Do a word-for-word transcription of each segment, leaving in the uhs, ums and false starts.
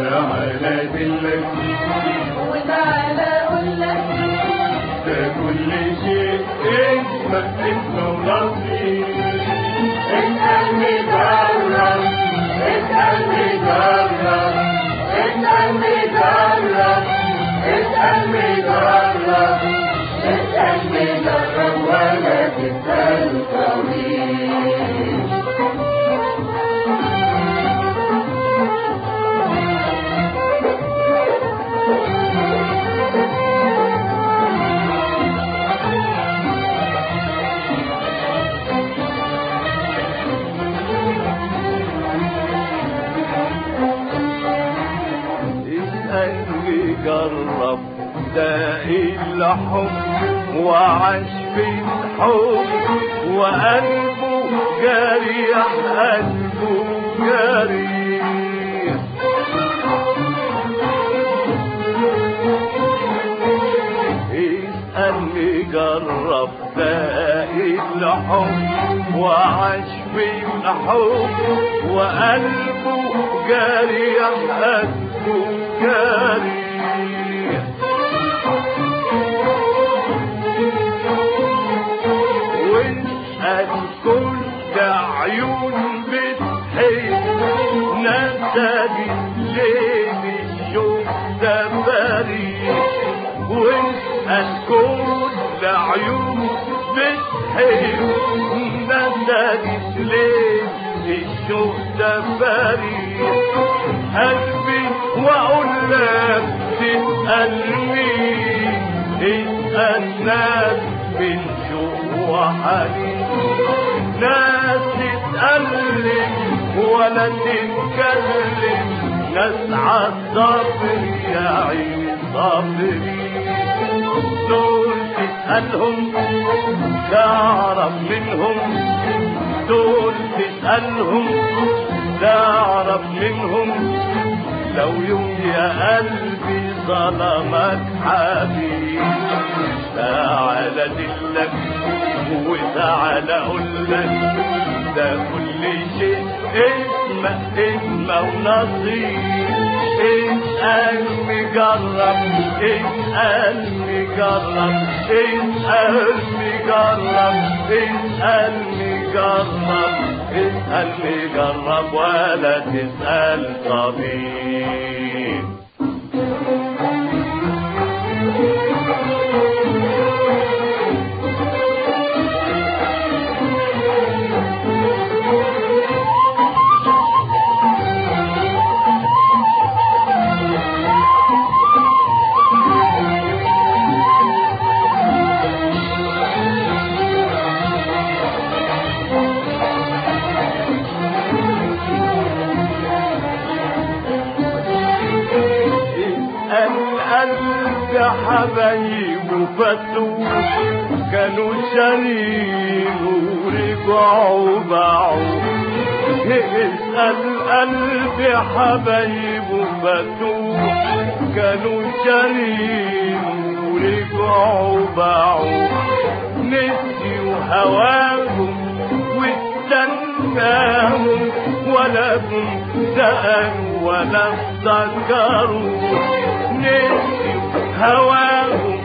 تعالى دلك وتعالى اقول لك ده كل شيء اسمه اسمه ونصيب. اسأل مجرب اسأل مجرب اسأل مجرب اسأل مجرب اسأل مجرب ولا تسأل طويل. جرب داء الحب وعاش في الحب وقلبه جريح قلبه جريح. اسألني جرب داء الحب وعاش في الحب وقلبه جريح قلبه جريح. واسأل كل عيون بتحب نسجي ليل الشوق ده بريء. واسأل كل عيون بتحب نسجي ليل الشوق ده بريء. قلبي واقول لك تسألني اسأل ناس من شوق وحنين. ناس تتألم ولا تتكلم ناس عالصبر يا عين صبري. دول تسألهم تعرف منهم دول تسألهم تعرف منهم. لو يوم يا قلبي ظلمك حبيب تعالى دلك وتعالى اقولك ده كل شيء اسمه اسمه ونصيب. اسأل مجرب اسأل مجرب اسأل مجرب اسأل مجرب اسأل مجرب ولا تسأل طبيب. القلب حبايبه فتوه كانوا شارين ورجعوا باعوا. اسأل قلب حبايبه فتوه كانوا شارين ورجعوا باعوا. نسيوا هواهم واستناهم ولا هم سألوا ولا افتكروا. نسيوا هواهم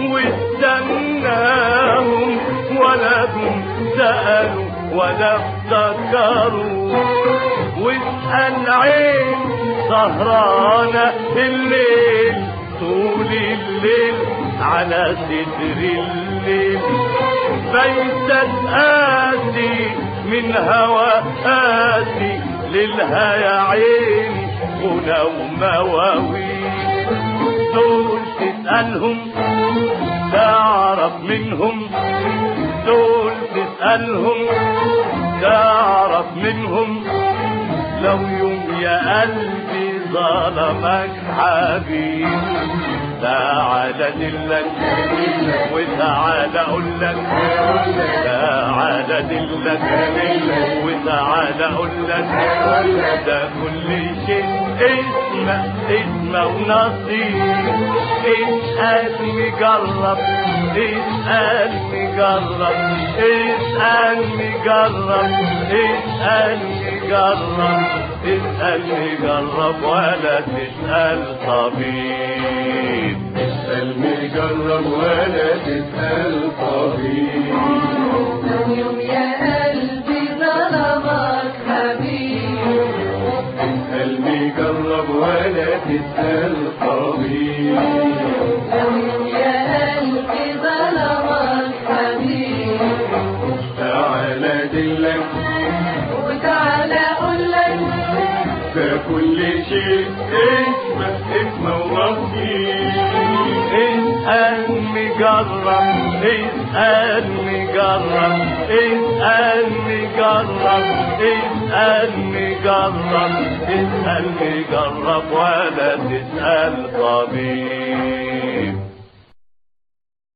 واستناهم ولا هم سألوا ولا افتكروا. واسأل عين سهرانة الليل طول الليل على صدر الليل. بيتت آتي من هوى آتي ليلها يا عيني غنى ومواويل. دول تسألهم تعرف منهم دول تسألهم تعرف منهم. لو يوم يا قلبي ظلمك حبيب تعالى دلك وتعالى اقولك تعالى دلك وتعالى اقولك ده كل شيء اسمه اسمه ونصيب. اسأل مجرب اسأل مجرب اسأل مجرب اسأل مجرب اسألني جرب ولا تسأل طبيب. اسألني جرب ولا تسأل طبيب. لو يوم يا قلبي ظلمك حبيب، اسألني جرب ولا تسأل طبيب. لو يوم يا قلبي ظلمك حبيب، تعالى أدلك وتعالى أقولك ده كل شيء اسمه اسمه ونصيب. اسألني جرب اسألني جرب اسألني جرب اسألني جرب اسألني جرب ولا تسأل طبيب.